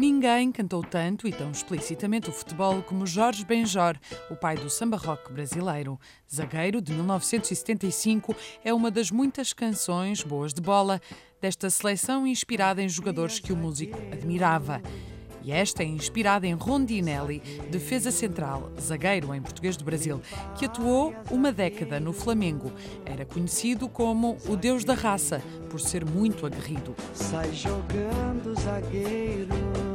Ninguém cantou tanto e tão explicitamente o futebol como Jorge Benjor, o pai do samba rock brasileiro. Zagueiro, de 1975, é uma das muitas canções boas de bola desta seleção inspirada em jogadores que o músico admirava. E esta é inspirada em Rondinelli, defesa central, zagueiro em português do Brasil, que atuou uma década no Flamengo. Era conhecido como o Deus da raça, por ser muito aguerrido. Sai jogando zagueiro,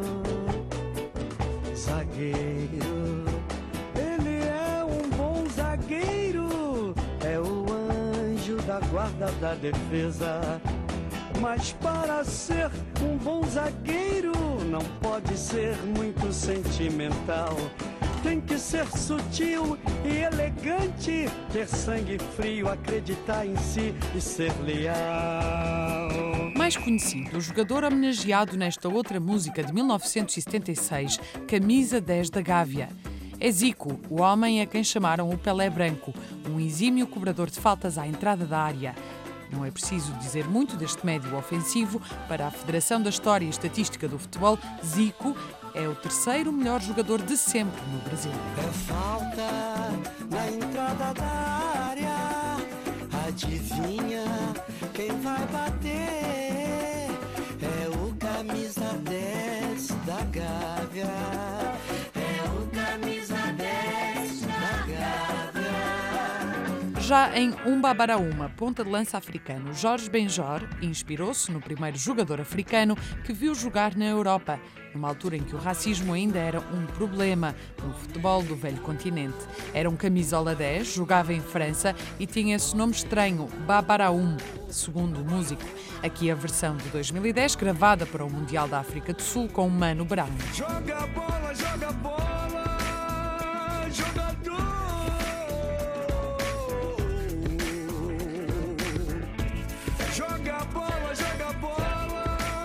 zagueiro. Ele é um bom zagueiro, é o anjo da guarda da defesa. Mas para ser um bom zagueiro, não pode ser muito sentimental. Tem que ser sutil e elegante, ter sangue frio, acreditar em si e ser leal. Mais conhecido, o jogador homenageado nesta outra música de 1976, Camisa 10 da Gávea. É Zico, o homem a quem chamaram o Pelé Branco, um exímio cobrador de faltas à entrada da área. Não é preciso dizer muito deste médio ofensivo. Para a Federação da História e Estatística do Futebol, Zico é o terceiro melhor jogador de sempre no Brasil. É falta na entrada da área, adivinha quem vai bater? É o camisa 10 da Gávea, é o camisa 10 da Gávea. Já em Umbabaraúma, ponta de lança africano, Jorge Benjor inspirou-se no primeiro jogador africano que viu jogar na Europa, numa altura em que o racismo ainda era um problema no futebol do velho continente. Era um camisola 10, jogava em França e tinha esse nome estranho, Babaraum, segundo o músico. Aqui a versão de 2010, gravada para o Mundial da África do Sul com o Mano Brown. Joga bola, jogador! Joga bola,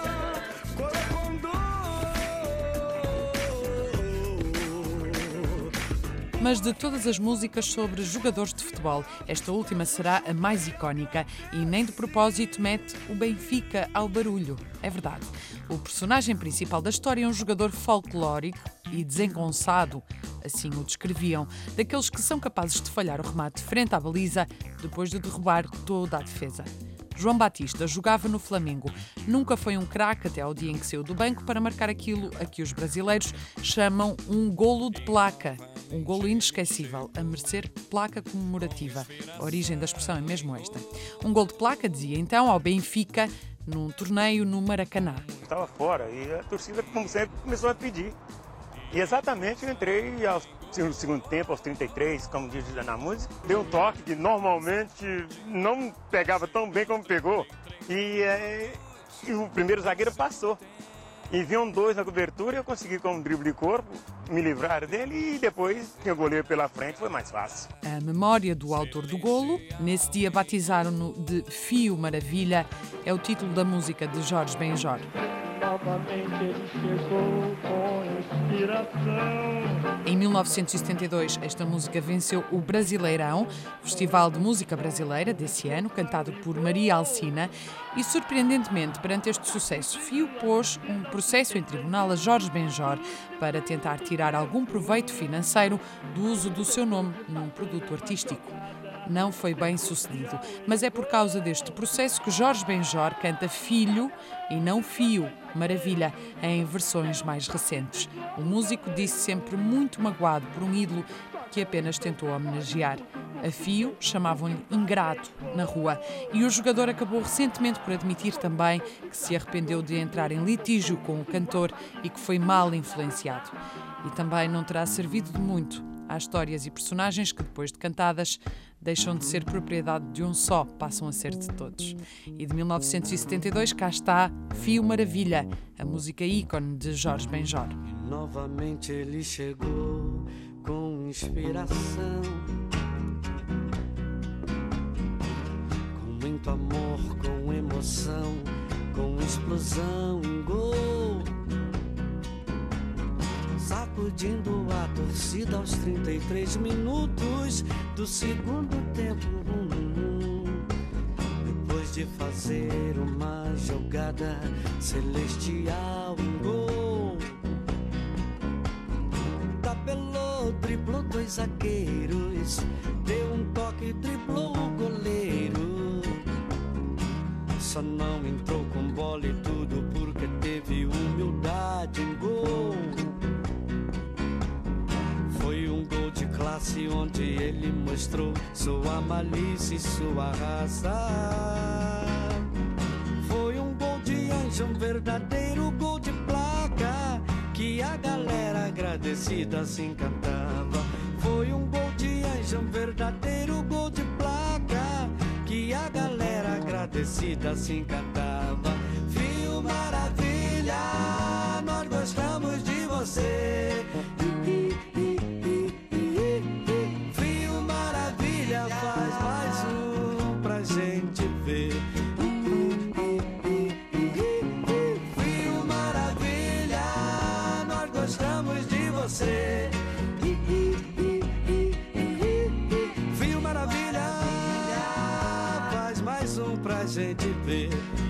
Mas de todas as músicas sobre jogadores de futebol, esta última será a mais icónica e nem de propósito mete o Benfica ao barulho. É verdade. O personagem principal da história é um jogador folclórico e desengonçado, assim o descreviam, daqueles que são capazes de falhar o remate frente à baliza depois de derrubar toda a defesa. João Batista jogava no Flamengo. Nunca foi um craque até ao dia em que saiu do banco para marcar aquilo a que os brasileiros chamam um golo de placa. Um golo inesquecível, a merecer placa comemorativa. A origem da expressão é mesmo esta. Um golo de placa, dizia então, ao Benfica, num torneio no Maracanã. Estava fora e a torcida, como sempre, começou a pedir. E exatamente eu entrei no segundo tempo, aos 33, como diz na música. Deu um toque que normalmente não pegava tão bem como pegou. E o primeiro zagueiro passou. E vinham dois na cobertura e eu consegui, com um drible de corpo, me livrar dele e depois tinha o goleiro pela frente, foi mais fácil. A memória do autor do golo, nesse dia batizaram-no de Fio Maravilha, é o título da música de Jorge Benjor. Novamente ele chegou com inspiração. Em 1972, esta música venceu o Brasileirão, Festival de Música Brasileira desse ano, cantado por Maria Alcina, e, surpreendentemente, perante este sucesso, Fio pôs um processo em tribunal a Jorge Benjor para tentar tirar algum proveito financeiro do uso do seu nome num produto artístico. Não foi bem sucedido, mas é por causa deste processo que Jorge Benjor canta Filho e não Fio, Maravilha, em versões mais recentes. O músico disse sempre muito magoado por um ídolo que apenas tentou homenagear. A Fio chamavam-lhe ingrato na rua e o jogador acabou recentemente por admitir também que se arrependeu de entrar em litígio com o cantor e que foi mal influenciado. E também não terá servido de muito. Há histórias e personagens que, depois de cantadas, deixam de ser propriedade de um só, passam a ser de todos. E de 1972, cá está Fio Maravilha, a música ícone de Jorge Benjor. Novamente ele chegou com inspiração, com muito amor, com emoção, com explosão, gol. Sacudindo a torcida aos 33 minutos do segundo tempo. Depois de fazer uma jogada celestial, um gol. tabelou, driblou 2 zagueiros, deu um toque, driblou o goleiro. Só não entrou com bola e tudo porque teve humildade em gol. Foi um gol de classe onde ele mostrou sua malícia e sua raça. Foi um gol de anjo, um verdadeiro gol de placa, que a galera agradecida se encantava. Foi um gol de anjo, um verdadeiro gol de placa, que a galera agradecida se encantava. Fio Maravilha, nós gostamos de você. Fio Maravilha, faz mais um pra gente ver. Fio Maravilha, nós gostamos de você. Fio Maravilha, faz mais um pra gente ver.